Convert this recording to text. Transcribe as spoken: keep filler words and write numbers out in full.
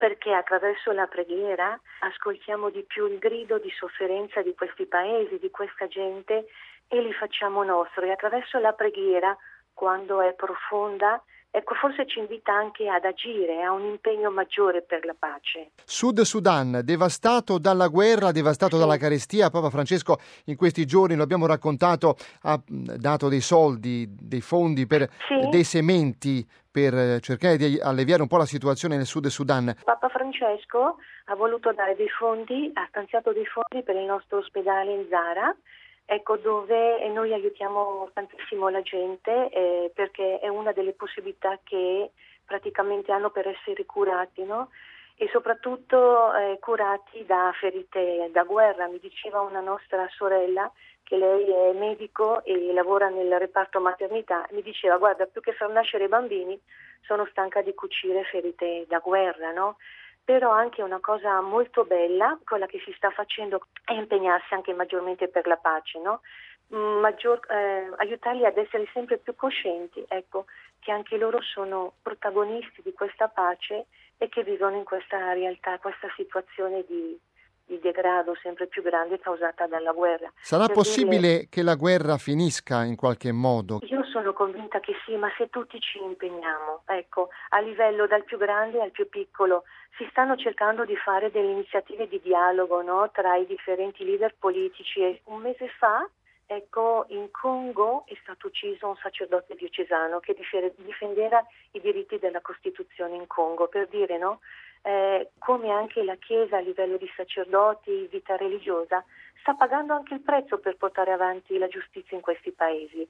perché attraverso la preghiera ascoltiamo di più il grido di sofferenza di questi paesi, di questa gente, e li facciamo nostri. E attraverso la preghiera, quando è profonda, ecco, forse ci invita anche ad agire, a un impegno maggiore per la pace. Sud Sudan, devastato dalla guerra, devastato Sì. dalla carestia. Papa Francesco in questi giorni, lo abbiamo raccontato, ha dato dei soldi, dei fondi per Sì. dei sementi per cercare di alleviare un po' la situazione nel Sud Sudan. Papa Francesco ha voluto dare dei fondi, ha stanziato dei fondi per il nostro ospedale in Zara, ecco, dove noi aiutiamo tantissimo la gente eh, perché è una delle possibilità che praticamente hanno per essere curati, no? E soprattutto eh, curati da ferite da guerra. Mi diceva una nostra sorella che lei è medico e lavora nel reparto maternità, mi diceva: guarda, più che far nascere i bambini sono stanca di cucire ferite da guerra, no? Però anche una cosa molto bella, quella che si sta facendo, è impegnarsi anche maggiormente per la pace, no? Maggior, eh, aiutarli ad essere sempre più coscienti, ecco, che anche loro sono protagonisti di questa pace e che vivono in questa realtà, questa situazione di, di degrado sempre più grande causata dalla guerra. Sarà per possibile dirle, che la guerra finisca in qualche modo? Io sono convinta che sì, ma se tutti ci impegniamo, ecco, a livello dal più grande al più piccolo, si stanno cercando di fare delle iniziative di dialogo, no, tra i differenti leader politici. E un mese fa, ecco, in Congo è stato ucciso un sacerdote diocesano che difendeva i diritti della Costituzione in Congo, per dire, no, eh, come anche la Chiesa a livello di sacerdoti, vita religiosa, sta pagando anche il prezzo per portare avanti la giustizia in questi paesi.